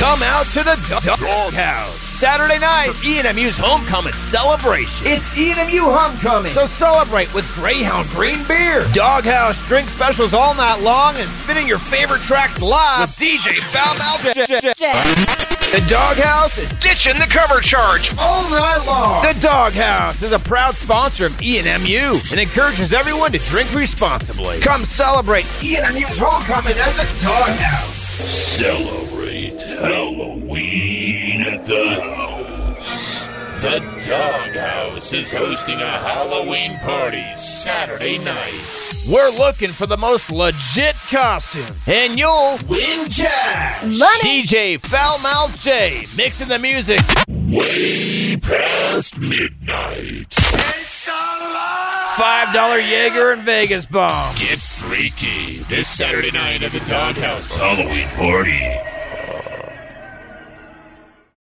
Come out to the Doghouse. Saturday night, E&MU's homecoming celebration. It's E&MU homecoming. So celebrate with Greyhound Green Beer. Doghouse drink specials all night long and spinning your favorite tracks live with DJ Foul Mouth. The Doghouse is ditching the cover charge all night long. The Doghouse is a proud sponsor of E&MU and encourages everyone to drink responsibly. Come celebrate E&MU's homecoming at the Doghouse. Celebrate Halloween at the house. The Doghouse is hosting a Halloween party Saturday night. We're looking for the most legit costumes, and you'll win cash. Money. DJ Foulmouth J mixing the music way past midnight. $5 Jaeger and Vegas bomb. Get freaky this Saturday night at the Doghouse Halloween party.